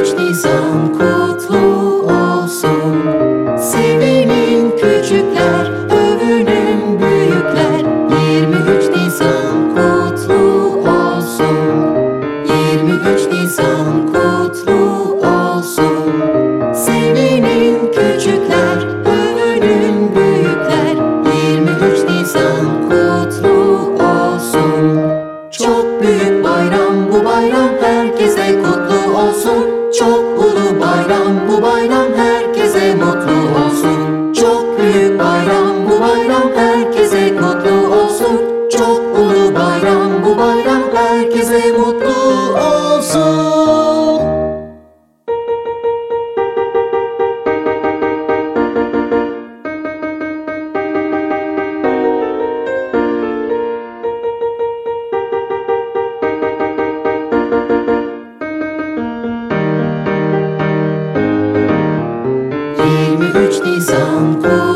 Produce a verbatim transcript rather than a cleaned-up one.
üç Nisan kutlu olsun. Sevinin küçükler, övünün büyükler. Yirmi üç Nisan kutlu olsun. Yirmi üç Nisan kutlu olsun. Sevinin küçükler, övünün büyükler. Yirmi üç Nisan kutlu olsun. Çok büyük bayram bu bayram, herkese kutlu olsun. Çok ulu bayram bu bayram, herkese mutlu olsun. Çok büyük bayram bu bayram, herkese kutlu olsun. Çok ulu bayram bu bayram, herkese mutlu olsun. Yirmi üç Nisan kutlu